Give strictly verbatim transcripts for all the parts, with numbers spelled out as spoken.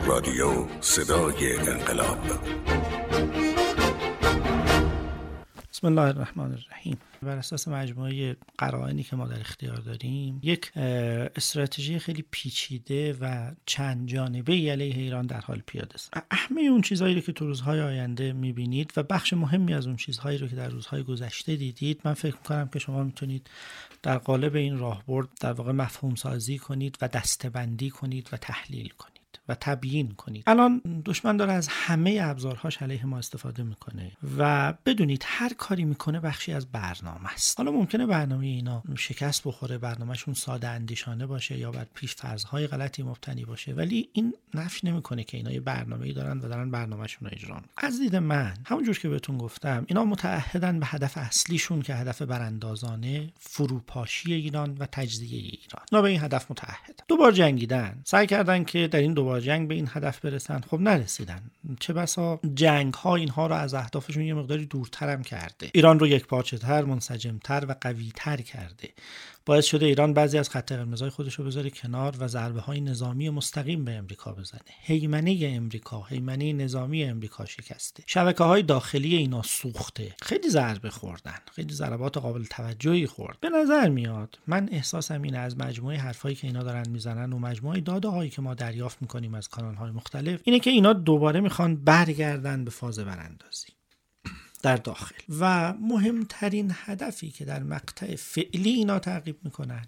رادیو صدای انقلاب. بسم الله الرحمن الرحیم. بر اساس مجموعه قرائنی که ما در اختیار داریم، یک استراتژی خیلی پیچیده و چند جانبه‌ای علیه ایران در حال پیاده است. اهمی اون چیزهایی رو که تو روزهای آینده می‌بینید و بخش مهمی از اون چیزهایی رو که در روزهای گذشته دیدید، من فکر می‌کنم که شما می‌تونید در قالب این راهبرد در واقع مفهوم سازی کنید و دسته‌بندی کنید و تحلیل کنید و تبیین کنید. الان دشمن داره از همه ابزارهاش علیه ما استفاده میکنه و بدونید هر کاری میکنه بخشی از برنامه است. حالا ممکنه برنامه اینا شکست بخوره، برنامهشون ساده اندیشانه باشه یا بر پیش فرض‌های غلطی مبتنی باشه، ولی این نفی نمیکنه که اینا یه برنامه‌ای دارن و دارن برنامه‌شون رو اجرا میکنن. از دید من همونجور که بهتون گفتم، اینا متعهدن به هدف اصلیشون که هدف براندازانه، فروپاشی ایران و تجزیه ایران. اینا به این هدف متعهدن. دوبار جنگیدن، سعی کردن که در این دوبار جنگ به این هدف برسن، خب نرسیدن. چه بسا جنگ ها اینها رو از اهدافشون یه مقداری دورتر هم کرده، ایران رو یک پارچه تر، منسجم تر و قوی تر کرده، باعث شده ایران بعضی از خط قرمزهای خودش رو بذاره کنار و ضربه های نظامی مستقیم به امریکا بزنه. هیمنه امریکا، هیمنه نظامی امریکا شکسته، شبکه های داخلی اینا سوخته، خیلی ضربه خوردن، خیلی ضربات قابل توجهی خورد. به نظر میاد، من احساسم اینه از مجموعه حرفایی که اینا دارن میزنن و مجموعه داده هایی که ما دریافت میکنیم از کانال های مختلف، اینه که اینا دوباره میخوان برگردن به فاز براندازی در داخل و مهمترین هدفی که در مقطع فعلی اینا تعقیب میکنن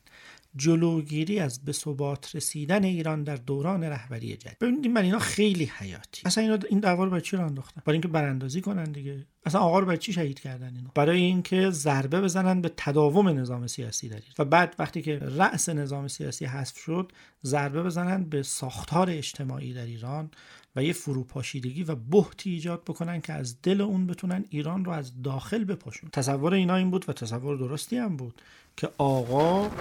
جلوگیری از به ثبات رسیدن ایران در دوران رهبری جدید. ببینید من اینا خیلی حیاتی. اصلا اینا این دعوا رو برای چی راه انداختن؟ برای اینکه براندازی کنن دیگه. اصلا آقا رو برای چی شهید کردن اینا؟ برای اینکه ضربه بزنن به تداوم نظام سیاسی در ایران و بعد وقتی که رأس نظام سیاسی حذف شد، ضربه بزنن به ساختار اجتماعی در ایران و یه فروپاشیدگی و بحتی ایجاد بکنن که از دل اون بتونن ایران رو از داخل بپاشون. تصور اینا این بود و تصور درستی هم بود که آقا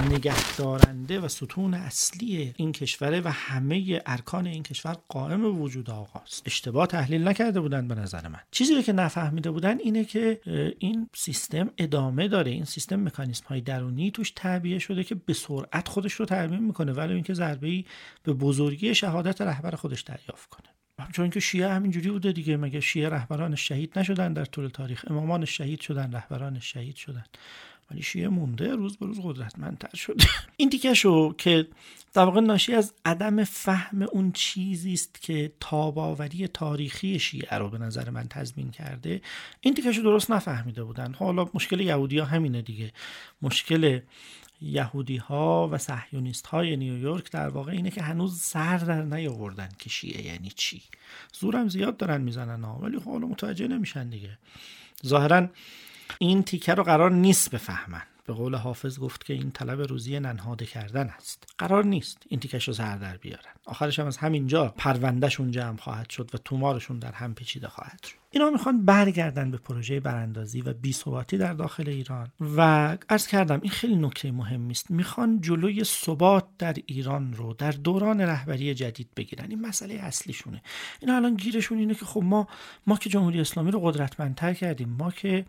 نگهدارنده و ستون اصلی این کشوره و همه ارکان این کشور قائم وجود آقاست. اشتباه تحلیل نکرده بودن به نظر من. چیزی رو که نفهمیده بودن اینه که این سیستم ادامه داره، این سیستم مکانیزم های درونی توش تعبیه شده که به سرعت خودش رو ترمیم میکنه، ولی اینکه ضربه‌ای به بزرگی شهادت رهبر خودش دریافت کنه. چون که شیعه همینجوری بوده دیگه، مگه شیعه رهبران شهید نشدن در طول تاریخ؟ امامان شهید شدن، رهبران شهید شدن، ولی شیعه مونده، روز به روز قدرتمندتر شده. این دیگه‌شو که در واقع ناشی از عدم فهم اون چیزی است که تاب‌آوری تاریخی شیعه رو به نظر من تضمین کرده، این دیگه‌شو درست نفهمیده بودن. حالا مشکل یهودی‌ها همینه دیگه. مشکل یهودی‌ها و صهیونیست‌های نیویورک در واقع اینه که هنوز سر در نیاوردن که شیعه یعنی چی. زورم زیاد دارن میزنن ها، ولی خب حالا متوجه نمیشن دیگه. ظاهراً این تیکه رو قرار نیست بفهمن. به قول حافظ گفت که این طلب روزی ننهاده کردن است. قرار نیست این تیکش رو سر در بیارن. آخرش هم از همینجا پروندهشون جمع خواهد شد و تومارشون در هم پیچیده خواهد شد. اینا میخوان برگردن به پروژه براندازی و بی‌ثباتی در داخل ایران و عرض کردم این خیلی نکته مهمی است. میخوان جلوی ثبات در ایران رو در دوران رهبری جدید بگیرن. این مسئله اصلیشونه. اینا الان گیرشون اینه که خب ما ما که جمهوری اسلامی رو قدرتمندتر کردیم، ما که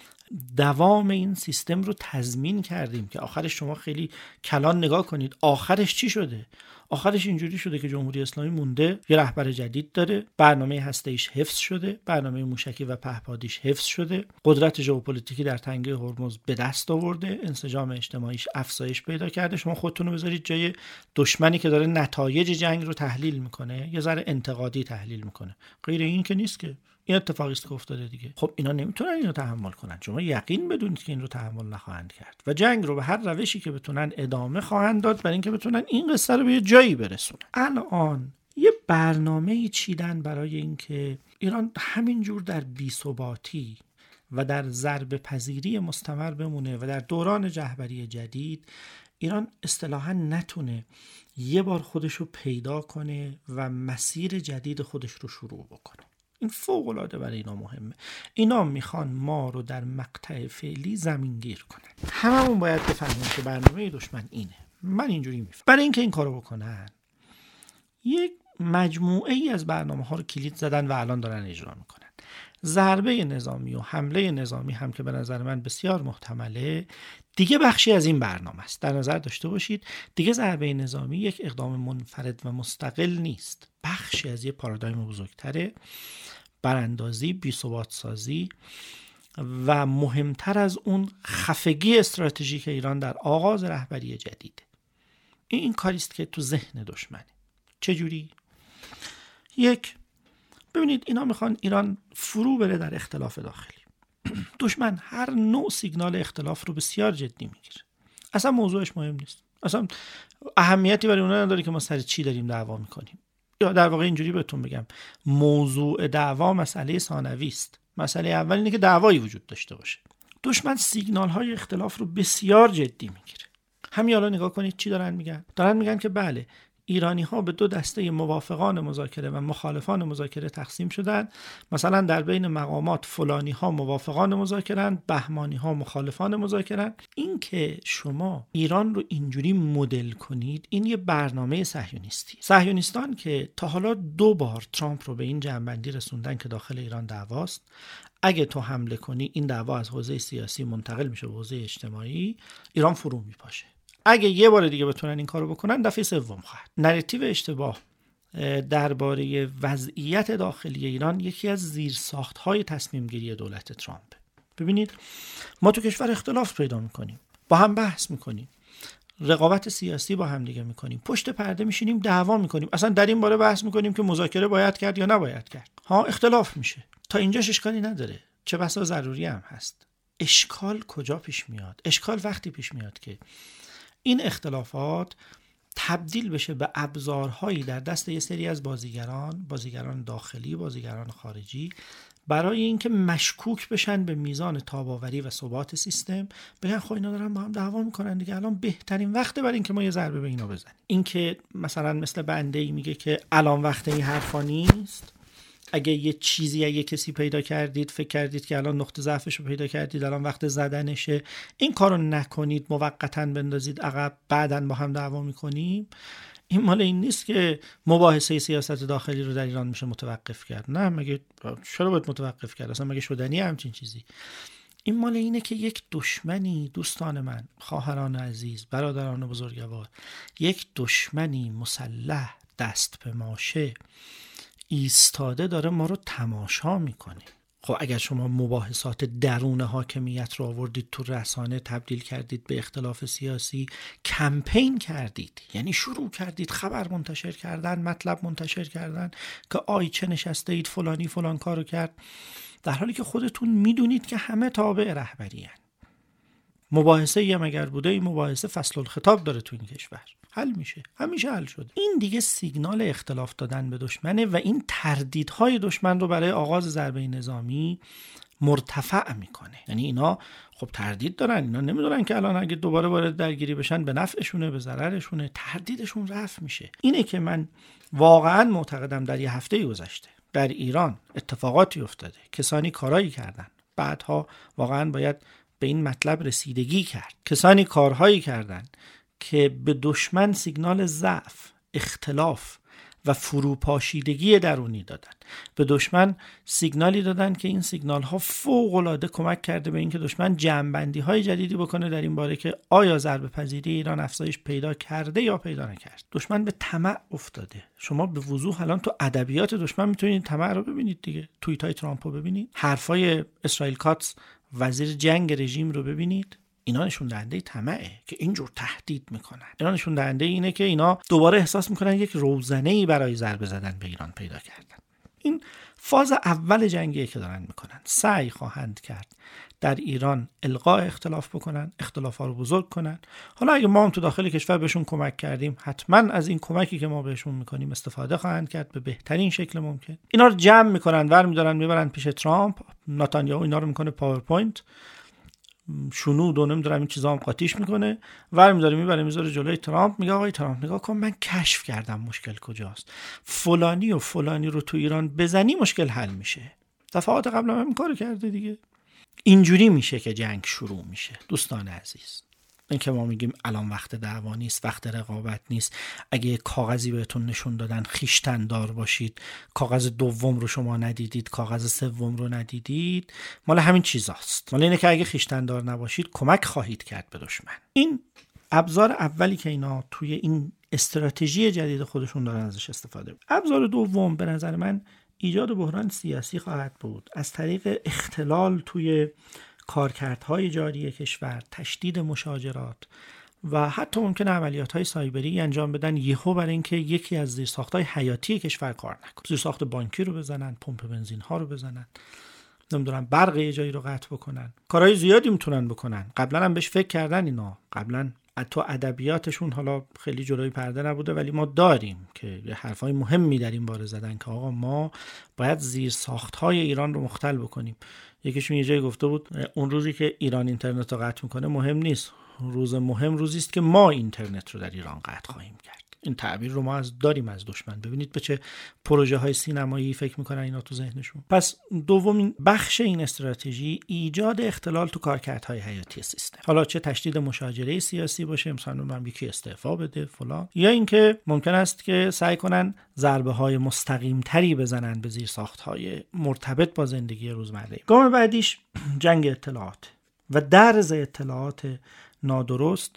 دوام این سیستم رو تضمین کردیم، که آخرش شما خیلی کلان نگاه کنید آخرش چی شده؟ آخرش اینجوری شده که جمهوری اسلامی مونده، یه رهبر جدید داره، برنامه هسته‌ایش حفظ شده، برنامه موشکی و پهپادیش حفظ شده، قدرت ژئوپلیتیکی در تنگه هرمز به دست آورده، انسجام اجتماعیش افزایش پیدا کرده. شما خودتون رو بذارید جای دشمنی که داره نتایج جنگ رو تحلیل میکنه، یه ذره انتقادی تحلیل میکنه. غیر این که نیست که این اتفاقی است که افتاده دیگه. خب اینا نمیتونن اینو تحمل کنن. شما یقین بدونید که این رو تحمل نخواهند کرد و جنگ رو به هر روشی که بتونن ادامه خواهند داد برای اینکه بتونن این قصه رو به یه جایی برسونن. الان یه برنامه‌ای چیدن برای اینکه ایران همینجور در بی‌ثباتی و در ضربه پذیری مستمر بمونه و در دوران رهبری جدید ایران اصطلاحاً نتونه یه بار خودش رو پیدا کنه و مسیر جدید خودش رو شروع بکنه. این فوق‌العاده برای اینا مهمه. اینا میخوان ما رو در مقطع فعلی زمینگیر کنن. هممون باید بفهمیم که برنامه دشمن اینه. من اینجوری میفهمم. برای اینکه این کارو بکنن یک مجموعه ای از برنامه ها رو کلید زدن و الان دارن اجرا میکنن. ضربه نظامی و حمله نظامی هم که به نظر من بسیار محتمله دیگه بخشی از این برنامه است. در نظر داشته باشید دیگه ضربه نظامی یک اقدام منفرد و مستقل نیست، بخشی از یک پارادایم بزرگتره، براندازی، بی‌ثبات سازی و مهمتر از اون خفگی استراتژیک ایران در آغاز رهبری جدید. این, این کاریست که تو ذهن دشمنه. چجوری؟ یک، ببینید اینا میخوان ایران فرو بره در اختلاف داخلی. دشمن هر نوع سیگنال اختلاف رو بسیار جدی میگیره. اصلا موضوعش مهم نیست. اصلا اهمیتی برای اونها نداره که ما سر چی داریم دعوا میکنیم. یا در واقع اینجوری بهتون بگم، موضوع دعوا مسئله ثانوی است. مسئله اول اینه که دعوایی وجود داشته باشه. دشمن سیگنال های اختلاف رو بسیار جدی میگیره. همین الان نگاه کنید چی دارن میگن؟ دارن میگن که بله، ایرانی ها به دو دسته موافقان مذاکره و مخالفان مذاکره تقسیم شدن. مثلا در بین مقامات فلانی ها موافقان مذاکره‌اند، بهمانی ها مخالفان مذاکره‌اند. این که شما ایران رو اینجوری مدل کنید، این یه برنامه صهیونیستی. صهیونیستان که تا حالا دو بار ترامپ رو به این جنبندی رسوندن که داخل ایران دعواست، اگه تو حمله کنی این دعوا از حوزه سیاسی منتقل میشه به حوزه اجتماعی، ایران فرو میپاشه. اگه یه بار دیگه بتونن این کارو بکنن، دفعه سوم خواهد. نراتیو اشتباه درباره وضعیت داخلی ایران یکی از زیرساخت‌های تصمیم گیری دولت ترامپ. ببینید ما تو کشور اختلاف پیدا میکنیم، با هم بحث میکنیم، رقابت سیاسی با هم دیگه میکنیم، پشت پرده میشینیم دعوا میکنیم، اصلا در این باره بحث میکنیم که مذاکره باید کرد یا نباید کرد. ها اختلاف میشه. تا اینجاش اشکالی نداره، چه بسا ضروری هم هست. اشکال کجا پیش میاد؟ اشکال وقتی پیش میاد که این اختلافات تبدیل بشه به ابزارهایی در دست یه سری از بازیگران، بازیگران داخلی، بازیگران خارجی، برای اینکه مشکوک بشن به میزان تاب‌آوری و ثبات سیستم. بگن خب اینا دارن با هم دعوا میکنن دیگه، الان بهترین وقته برای اینکه ما یه ضربه به اینا بزنیم. این که مثلا مثل بنده‌ای میگه که الان وقت این حرفا نیست، اگه یه چیزی از یه کسی پیدا کردید، فکر کردید که الان نقطه ضعفش رو پیدا کردید، الان وقت زدنشه، این کارو نکنید، موقتاً بندازید عقب، بعداً با هم دعوا میکنیم. این مال این نیست که مباحثه سیاست داخلی رو در ایران میشه متوقف کرد. نه، مگه چرا باید متوقف کرد؟ اصلا مگه شدنی همچین چیزی؟ این مال اینه که یک دشمنی، دوستان من، خواهران عزیز، برادران بزرگوار، یک دشمنی مسلح، دست به ماشه ایستاده داره ما رو تماشا میکنه. خب اگر شما مباحثات درون حاکمیت رو آوردید تو رسانه، تبدیل کردید به اختلاف سیاسی، کمپین کردید، یعنی شروع کردید خبر منتشر کردن، مطلب منتشر کردن که آی چه نشسته اید فلانی فلان کارو کرد، در حالی که خودتون میدونید که همه تابع رهبری هن. مباحثه یه مگر بوده، این مباحثه فصل الخطاب داره تو این کشور، حل میشه، همیشه حل شده. این دیگه سیگنال اختلاف دادن به دشمنه و این تردیدهای دشمن رو برای آغاز ضربه نظامی مرتفع میکنه. یعنی اینا خب تردید دارن، اینا نمیدونن که الان اگه دوباره وارد درگیری بشن به نفعشونه به ضررشونه، تردیدشون رفع میشه. اینه که من واقعا معتقدم در یه هفته گذشته در ایران اتفاقاتی افتاده، کسانی کارایی کردن، بعدها واقعا باید به این مطلب رسیدگی کرد، کسانی کارهایی کردن که به دشمن سیگنال ضعف، اختلاف و فروپاشیدگی درونی دادن. به دشمن سیگنالی دادن که این سیگنال ها فوق‌العاده کمک کرده به اینکه دشمن جمع‌بندی های جدیدی بکنه در این باره که آیا ضربه پذیری ایران افزایش پیدا کرده یا پیدا نکرد. دشمن به طمع افتاده. شما به وضوح الان تو ادبیات دشمن میتونید طمع رو ببینید دیگه. توییت های ترامپ رو ببینید، حرفای اسرائیل کاتس وزیر جنگ رژیم رو ببینید. اینا نشون دهنده طمعه که اینجور تهدید میکنن. اینا نشون دهنده اینه که اینا دوباره احساس میکنن یک روزنه‌ای برای ضربه زدن به ایران پیدا کردن. این فاز اول جنگیه که دارن میکنن. سعی خواهند کرد در ایران الغاء اختلاف بکنن، اختلافا رو بزرگ کنن. حالا اگه ما هم تو داخل کشور بهشون کمک کردیم، حتما از این کمکی که ما بهشون میکنیم استفاده خواهند کرد به بهترین شکل ممکن. اینا رو جمع میکنن، ور میدارن میبرن پیش ترامپ. نتانیاهو اینا رو میکنه پاورپوینت، شنود و نمیدونم این چیزا هم قاطیش میکنه، ور میداره میبره میذاره جلوی ترامپ، میگه آقای ترامپ نگاه کن من کشف کردم مشکل کجاست، فلانی و فلانی رو تو ایران بزنی مشکل حل میشه. دفعات قبل هم این کارو کرده دیگه. اینجوری میشه که جنگ شروع میشه. دوستان عزیز این که ما میگیم الان وقت دعوا نیست، وقت رقابت نیست، اگه کاغذی بهتون نشون دادن خویشتن دار باشید، کاغذ دوم رو شما ندیدید، کاغذ سوم رو ندیدید، مال همین چیزاست. مال اینه که اگه خویشتن دار نباشید کمک خواهید کرد به دشمن. این ابزار اولی که اینا توی این استراتژی جدید خودشون دارن ازش استفاده می‌کنن. ابزار دوم به نظر من ایجاد بحران سیاسی خواهد بود از طریق اختلال توی کارکردهای جاری کشور، تشدید مشاجرات و حتی ممکنه عملیات‌های سایبری انجام بدن یهو برای اینکه یکی از زیرساخت‌های حیاتی کشور کار نکنه. زیرساخت بانکی رو بزنن، پمپ بنزین‌ها رو بزنن، نمیدونم برق یه جایی رو قطع بکنن. کارهای زیادی میتونن بکنن. قبلا هم بهش فکر کردن اینا. قبلا تو ادبیاتشون حالا خیلی جلوی پرده نبوده ولی ما داریم که یه حرفای مهمی در این باره زدن که آقا ما باید زیرساخت‌های ایران رو مختل بکنیم. یکیشون یه جایی گفته بود اون روزی که ایران اینترنت رو قطع میکنه مهم نیست، روز مهم روزی است که ما اینترنت رو در ایران قطع خواهیم کرد. این تعبیر رو ما از داریم از دشمن. ببینید به چه پروژه های سینمایی فکر میکنن اینا تو ذهنشون. پس دومین بخش این استراتژی ایجاد اختلال تو کارکردهای حیاتی سیستم. حالا چه تشدید مشاجره سیاسی باشه، مثلا من یکی استعفا بده فلان، یا اینکه ممکن است که سعی کنن ضربه های مستقیم تری بزنن به زیرساخت های مرتبط با زندگی روزمره. گام بعدیش جنگ اطلاعات و درز اطلاعات نادرست،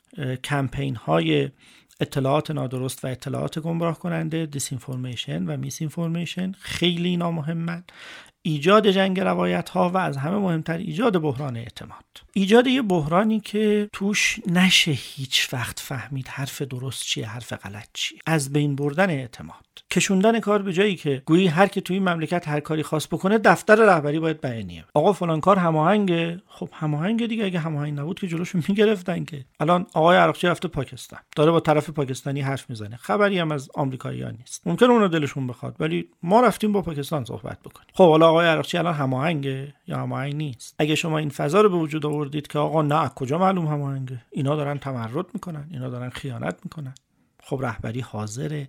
کمپین های اطلاعات نادرست و اطلاعات گمراه کننده، دیس اینفورمیشن و میس اینفورمیشن خیلی اینا مهمن. ایجاد جنگ روایت ها و از همه مهمتر ایجاد بحران اعتماد. ایجاد یه بحرانی که توش نشه هیچ وقت فهمید حرف درست چیه، حرف غلط چیه. از بین بردن اعتماد، کشوندن کار به جایی که گویی هر کی توی این مملکت هر کاری خواست بکنه دفتر رهبری باید بیانیه. آقا فلان کار هماهنگه، خب هماهنگه دیگه، اگه هماهنگ نبود که جلوشو میگرفتن که. الان آقای عراقچی رفته پاکستان، داره با طرف پاکستانی حرف میزنه، خبری هم از آمریکایی‌ها نیست. ممکنه اونا دلشون بخواد ولی ما رفتیم با پاکستان صحبت بکنیم. خب حالا آقای عراقچی الان هماهنگه یا هماهنگ نیست؟ اگه شما این فضا رو به وجود آوردید که آقا نه کجا معلوم هماهنگه، اینا دارن تمرد میکنن، اینا دارن خیانت میکنن، خب رهبری حاضره،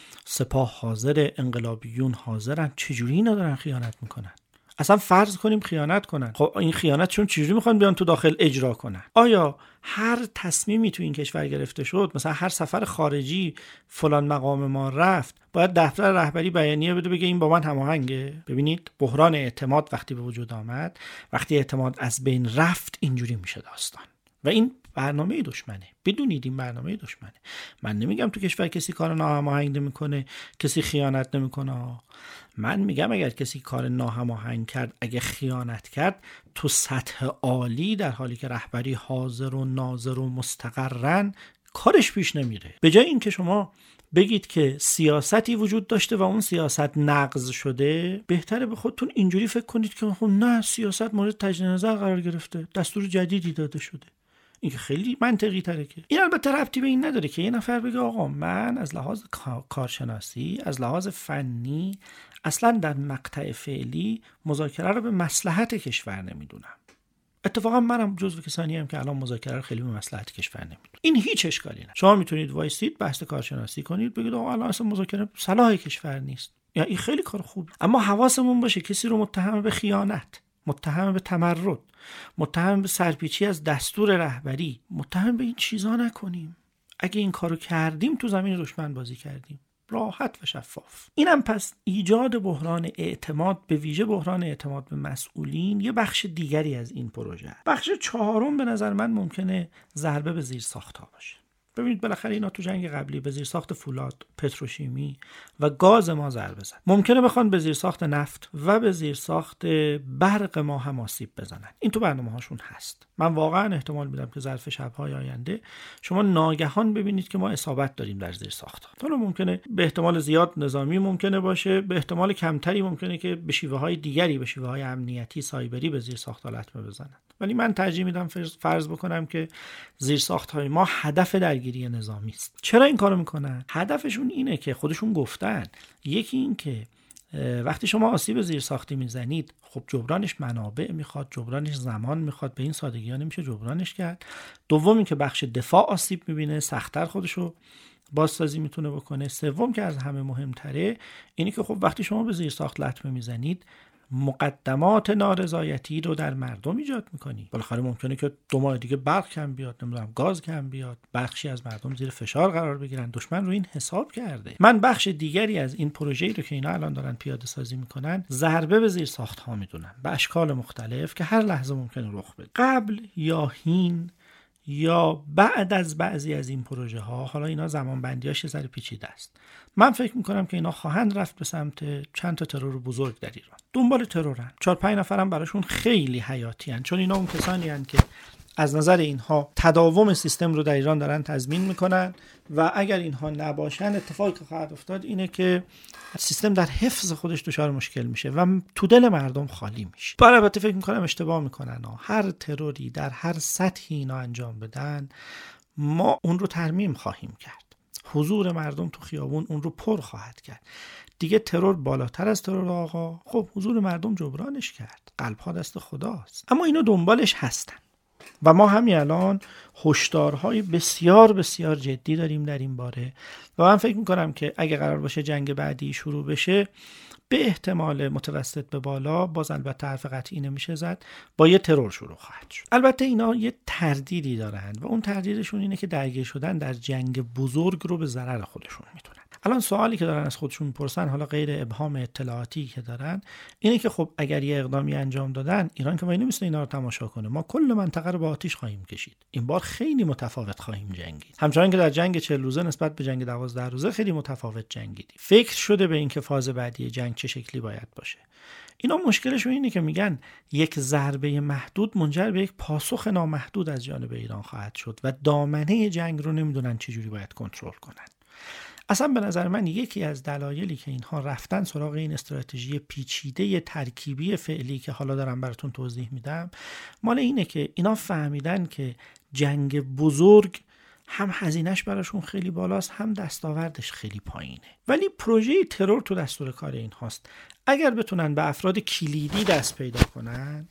سپاه حاضره، انقلابیون حاضرن، چجوری اینا دارن خیانت میکنن؟ اصلا فرض کنیم خیانت کنن، خب این خیانتشون چجوری میخوان بیان تو داخل اجرا کنن؟ آیا هر تصمیمی تو این کشور گرفته شد، مثلا هر سفر خارجی فلان مقام ما رفت، باید دفتر رهبری بیانیه بده بگه این با من هماهنگه؟ ببینید بحران اعتماد وقتی به وجود آمد، وقتی اعتماد از بین رفت، اینجوری میشه داستان. و این برنامه دشمنه. بدونید این برنامه دشمنه. من نمیگم تو کشور کسی کار ناهماهنگ نمیکنه، کسی خیانت نمیکنه. من میگم اگر کسی کار ناهماهنگ کرد، اگه خیانت کرد، تو سطح عالی در حالی که رهبری حاضر و ناظر و مستقرن کارش پیش نمیره. به جای این که شما بگید که سیاستی وجود داشته و اون سیاست نقض شده، بهتره به خودتون اینجوری فکر کنید که خب نه، سیاست مورد تجدید نظر قرار گرفته، دستور جدیدی داده شده. این که خیلی منطقی تره. که این البته ربطی به این نداره که یه نفر بگه آقا من از لحاظ کارشناسی، از لحاظ فنی، اصلا در مقطع فعلی مذاکره رو به مصلحت کشور نمیدونم. اتفاقا منم جزو کسانی ام که الان مذاکره رو خیلی به مصلحت کشور نمیدونم. این هیچ اشکالی نداره. شما میتونید وایسید بحث کارشناسی کنید، بگید آقا الان اصلا مذاکره صلاح کشور نیست. یا این خیلی کار خوب، اما حواسمون باشه کسی رو متهم به خیانت، متهم به تمرد، متهم به سرپیچی از دستور رهبری، متهم به این چیزا نکنیم. اگه این کارو کردیم تو زمین دشمن بازی کردیم، راحت و شفاف. اینم پس ایجاد بحران اعتماد، به ویژه بحران اعتماد به مسئولین، یه بخش دیگری از این پروژه. بخش چهارم به نظر من ممکنه ضربه به زیرساخت‌ها باشه. ببینید بالاخره اینا تو جنگ قبلی به زیرساخت فولاد، پتروشیمی و گاز ما ضربه زد. ممکنه بخوان به زیرساخت نفت و به زیرساخت برق ما هم آسیب بزنن. این تو برنامه‌هاشون هست. من واقعا احتمال میدم که ظرف شب‌های آینده شما ناگهان ببینید که ما اصابت داریم در زیرساخت‌ها. حالا ممکنه به احتمال زیاد نظامی ممکنه باشه، به احتمال کمتری ممکنه که به شیوه‌های دیگری، به شیوه‌های امنیتی سایبری به زیرساخت‌ها لطمه بزنن. ولی من ترجیح میدم فرض بکنم که زیرساخت‌های ما هدف درگیری نظامی است. چرا این کارو میکنن؟ هدفشون اینه که خودشون گفتن، یکی این که وقتی شما آسیب زیرساختی میزنید، خب جبرانش منابع میخواد، جبرانش زمان میخواد، به این سادگی ها نمیشه جبرانش کرد. دوم این که بخش دفاع آسیب میبینه، سخت‌تر خودشو بازسازی میتونه بکنه. سوم که از همه مهمتره اینی که خب وقتی شما به زیرساخت لطمه میزنید، مقدمات نارضایتی رو در مردم ایجاد میکنی. بالاخره ممکنه که دو ماه دیگه برق کم بیاد، نمیدونم گاز کم بیاد، بخشی از مردم زیر فشار قرار بگیرن. دشمن رو این حساب کرده. من بخش دیگری از این پروژه‌ای رو که اینا الان دارن پیاده سازی میکنن ضربه به زیر ساخت ها میدونن به اشکال مختلف که هر لحظه ممکنه رخ بده. قبل یا هین یا بعد از بعضی از این پروژه ها، حالا اینا زمان بندیاش یه ذره پیچیده است، من فکر میکنم که اینا خواهند رفت به سمت چند تا ترور بزرگ در ایران. دنبال ترورن، چهار پنج نفرم براشون خیلی حیاتی هن، چون اینا اون کسانی هن که از نظر اینها تداوم سیستم رو در ایران دارن تضمین میکنن و اگر اینها نباشن اتفاقی که خواهد افتاد اینه که سیستم در حفظ خودش دچار مشکل میشه و تو دل مردم خالی میشه. برای البته فکر میکنم اشتباه میکنن ها. هر تروری در هر سطحی اینا انجام بدن ما اون رو ترمیم خواهیم کرد. حضور مردم تو خیابون اون رو پر خواهد کرد. دیگه ترور بالاتر از ترور آقا، خب حضور مردم جبرانش کرد. قلب‌ها دست خداست. اما اینا دنبالش هستن و ما همین الان هشدارهای بسیار بسیار جدی داریم در این باره و من فکر میکنم که اگه قرار باشه جنگ بعدی شروع بشه به احتمال متوسط به بالا، باز البته حرف قطعی نمیشه زد، با یه ترور شروع خواهد شد. البته اینا یه تردیدی دارن و اون تردیدشون اینه که درگیر شدن در جنگ بزرگ رو به ضرر خودشون میتونن. الان سوالی که دارن از خودشون میپرسن، حالا غیر ابهام اطلاعاتی که دارن، اینه که خب اگر یه اقدامی انجام دادن، ایران که وای نمیتونه اینا رو تماشا کنه، ما کل منطقه رو با آتش خواهیم کشید. این بار خیلی متفاوت خواهیم جنگید. همچنان که در جنگ چهل روزه نسبت به جنگ دوازده روزه خیلی متفاوت جنگیدیم. فکر شده به این که فاز بعدی جنگ چه شکلی باید باشه. اینا مشکلشون اینه که میگن یک ضربه محدود منجر به یک پاسخ نامحدود از جانب ایران خواهد شد و دامنه جنگ رو نمیدونن چجوری باید کنترل کنن. اصلا به نظر من یکی از دلایلی که اینها رفتن سراغ این استراتژی پیچیده ترکیبی فعلی که حالا دارم براتون توضیح میدم، مال اینه که اینا فهمیدن که جنگ بزرگ هم هزینهش براشون خیلی بالاست، هم دستاوردش خیلی پایینه. ولی پروژه ترور تو دستور کار اینهاست. اگر بتونن به افراد کلیدی دست پیدا کنن،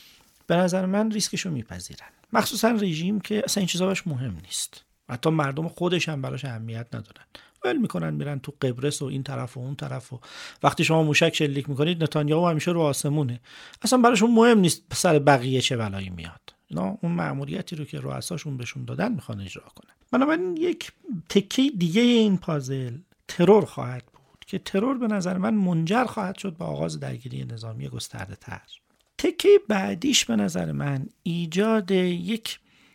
به نظر من ریسکشو میپذیرن. مخصوصا رژیم که اصلا این چیزا براش مهم نیست. حتی مردم خودش هم براش اهمیت ندارن. ول میکنن میرن تو قبرس و این طرف و اون طرف و وقتی شما موشک شلیک میکنید نتانیاهو همیشه رو آسمونه. اصلا براشون مهم نیست سر بقیه چه بلایی میاد. اینا اون مأموریتی رو که رؤساشون بهشون دادن میخوان اجرا کنن. بنابراین یک تکه دیگه این پازل ترور خواهد بود که ترور به نظر من منجر خواهد شد به آغاز درگیری نظامی گسترده تر. تکه بعدیش به نظر من ایجاد یک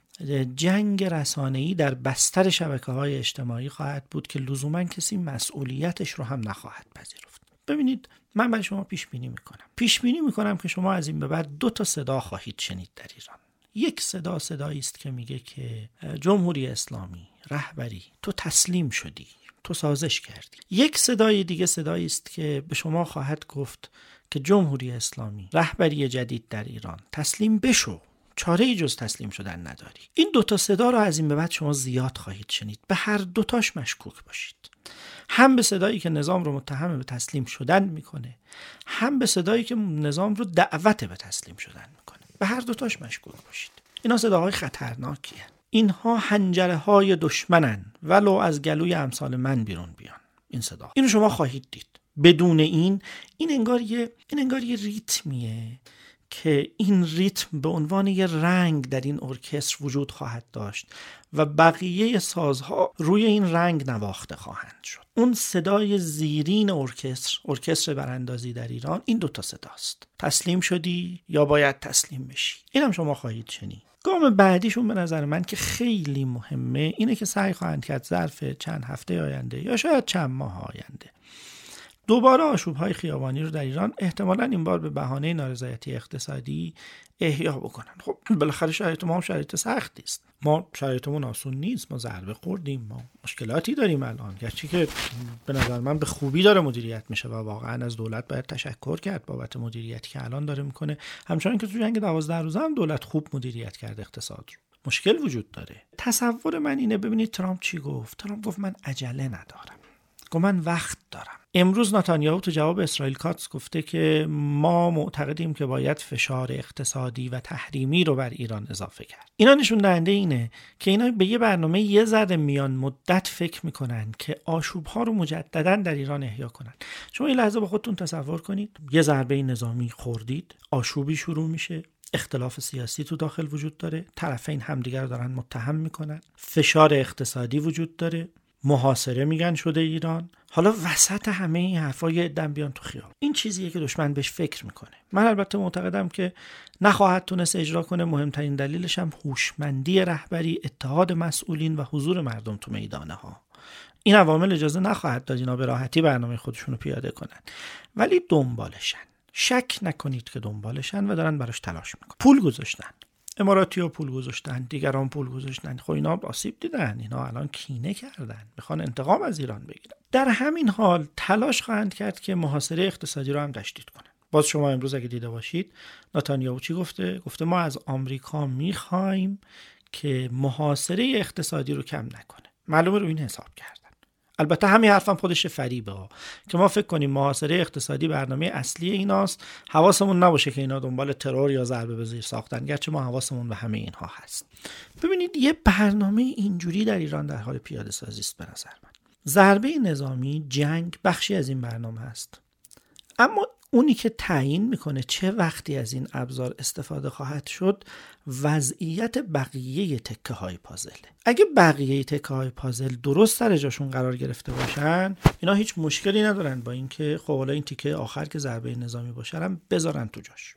جنگ رسانه‌ای در بستر شبکه‌های اجتماعی خواهد بود که لزوما کسی مسئولیتش رو هم نخواهد پذیرفت. ببینید من برای شما پیش بینی میکنم. پیش بینی میکنم که شما از این به بعد دو تا صدا خواهید شنید در ایران. یک صدا صدایی است که میگه که جمهوری اسلامی، رهبری، تو تسلیم شدی، تو سازش کردی. یک صدای دیگه صدایی است که به شما خواهد گفت که جمهوری اسلامی، رهبری جدید در ایران، تسلیم بشو، چاره‌ای جز تسلیم شدن نداری. این دوتا صدا رو از این به بعد شما زیاد خواهید شنید. به هر دوتاش مشکوک باشید. هم به صدایی که نظام رو متهم به تسلیم شدن میکنه، هم به صدایی که نظام رو دعوت به تسلیم شدن میکنه. به هر دوتاش مشکوک باشید. اینا صداهای خطرناکیه. اینها حنجره های دشمنن، ولو از گلوی امثال من بیرون بیان. این صدا اینو شما خواهید دید. بدون این این انگار یه این انگار یه ریتمیه که این ریتم به عنوان یه رنگ در این ارکستر وجود خواهد داشت و بقیه سازها روی این رنگ نواخته خواهند شد. اون صدای زیرین ارکستر، ارکستر براندازی در ایران، این دوتا صداست. تسلیم شدی یا باید تسلیم بشی. اینم شما خواهید شنید. گام بعدیشون به نظر من که خیلی مهمه اینه که سعی خواهند کرد ظرف چند هفته آینده یا شاید چند ماه آینده دوباره آشوب‌های خیابانی رو در ایران احتمالاً این بار به بهانه نارضایتی اقتصادی احیا بکنن. خب بالاخره شرایط ما هم شرایط سختی است. ما شرایطمون آسون نیست. ما ضربه خوردیم. ما مشکلاتی داریم الان. گرچه که به نظر من به خوبی داره مدیریت میشه و واقعاً از دولت باید تشکر کرد بابت مدیریتی که الان داره میکنه. همچنان که تو جنگ دوازده روزه هم دولت خوب مدیریت کرد اقتصاد رو. مشکل وجود داره. تصور من اینه، ببینید ترامپ چی گفت؟ ترامپ گفت من عجله ندارم. گفت من وقت دارم. امروز نتانیاهو تو جواب اسرائیل کاتس گفته که ما معتقدیم که باید فشار اقتصادی و تحریمی رو بر ایران اضافه کرد. اینا نشون دهنده اینه که اینا به یه برنامه یه ذره میان مدت فکر میکنن که آشوب‌ها رو مجددا در ایران احیا کنن. شما این لحظه با خودتون تصور کنید یه ضربه نظامی خوردید، آشوبی شروع میشه، اختلاف سیاسی تو داخل وجود داره، طرفین همدیگر رو دارن متهم میکنن، فشار اقتصادی وجود داره، محاصره میگن شده ایران. حالا وسط همه این حرفا یه عده‌ام بیان تو خیابون. این چیزیه که دشمن بهش فکر میکنه. من البته معتقدم که نخواهد تونست اجرا کنه. مهمترین دلیلش هم هوشمندی رهبری، اتحاد مسئولین و حضور مردم تو میدانه ها. این عوامل اجازه نخواهد داد اینا به راحتی برنامه خودشون رو پیاده کنن، ولی دنبالشن. شک نکنید که دنبالشن و دارن براش تلاش میکنن. پول گذاشتن، اماراتی‌ها پول گذاشتن، دیگران پول گذاشتن. خب اینا آسیب دیدن، اینا الان کینه کردن، میخوان انتقام از ایران بگیرن. در همین حال تلاش خواهند کرد که محاصره اقتصادی رو هم تشدید کنن. باز شما امروز اگه دیده باشید نتانیاهو چی گفته؟ گفته ما از آمریکا میخوایم که محاصره اقتصادی رو کم نکنه. معلومه رو این حساب کردن. البته همین حرفم خودش فریبه ها که ما فکر کنیم محاصره اقتصادی برنامه اصلی ایناست، حواسمون نباشه که اینا دنبال ترور یا ضربه به زیر ساختن، گرچه ما حواسمون به همه اینها هست. ببینید یه برنامه اینجوری در ایران در حال پیاده سازی است. به نظر من ضربه نظامی، جنگ بخشی از این برنامه است، اما اونی که تعیین میکنه چه وقتی از این ابزار استفاده خواهد شد وضعیت بقیه تکه های پازله. اگه بقیه تکه های پازل درست سر جاشون قرار گرفته باشن، اینا هیچ مشکلی ندارن با اینکه خب حالا این تیکه آخر که ضربه نظامی باشه هم بذارن تو جاش.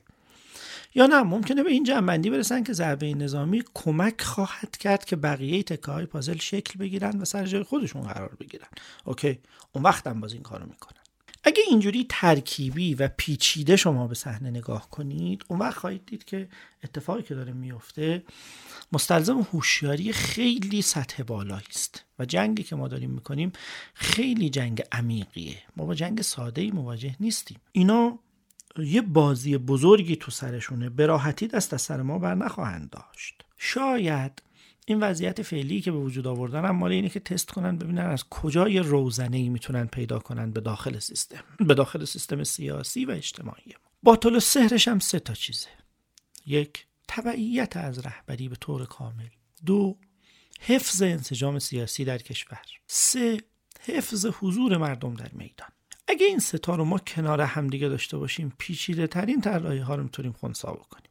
یا نه، ممکنه به این جنبندی برسن که ضربه نظامی کمک خواهد کرد که بقیه تکه های پازل شکل بگیرن و سر جای خودشون قرار بگیرن. اوکی، اون وقت هم باز این کارو میکنن. اگه اینجوری ترکیبی و پیچیده شما به صحنه نگاه کنید، اون وقت خواهید دید که اتفاقی که داره میفته مستلزم هوشیاری خیلی سطح بالایی است و جنگی که ما داریم میکنیم خیلی جنگ عمیقیه. ما با جنگ ساده‌ای مواجه نیستیم. اینا یه بازی بزرگی تو سرشونه، به راحتی دست از سر ما بر نخواهند داشت. شاید این وضعیت فعلی که به وجود آوردن هم مال اینه که تست کنن ببینن از کجا یه روزنه‌ای میتونن پیدا کنن به داخل سیستم، به داخل سیستم سیاسی و اجتماعی. باطل و سحرش هم سه تا چیزه. یک، تبعیت از رهبری به طور کامل. دو، حفظ انسجام سیاسی در کشور. سه، حفظ حضور مردم در میدان. اگه این سه تا رو ما کنار هم دیگه داشته باشیم، پیچیده ترین طراحی‌ها رو میتونیم خنثی بکنیم.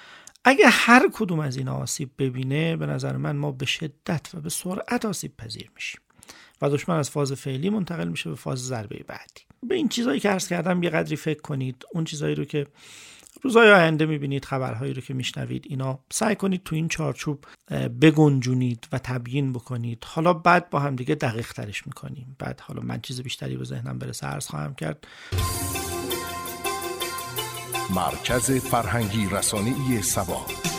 اگه هر کدوم از اینا آسیب ببینه، به نظر من ما به شدت و به سرعت آسیب پذیر میشیم و دشمن از فاز فعلی منتقل میشه به فاز ضربه بعدی. به این چیزایی که عرض کردم یه قدری فکر کنید. اون چیزایی رو که روزهای آینده میبینید، خبرهایی رو که میشنوید، اینا سعی کنید تو این چارچوب بگنجونید و تبیین بکنید. حالا بعد با هم دیگه دقیق ترش میکنیم. بعد حالا من چیز بیشتری به ذهنم برسه عرض خواهم کرد. مرکز فرهنگی رسانه‌ای سبا.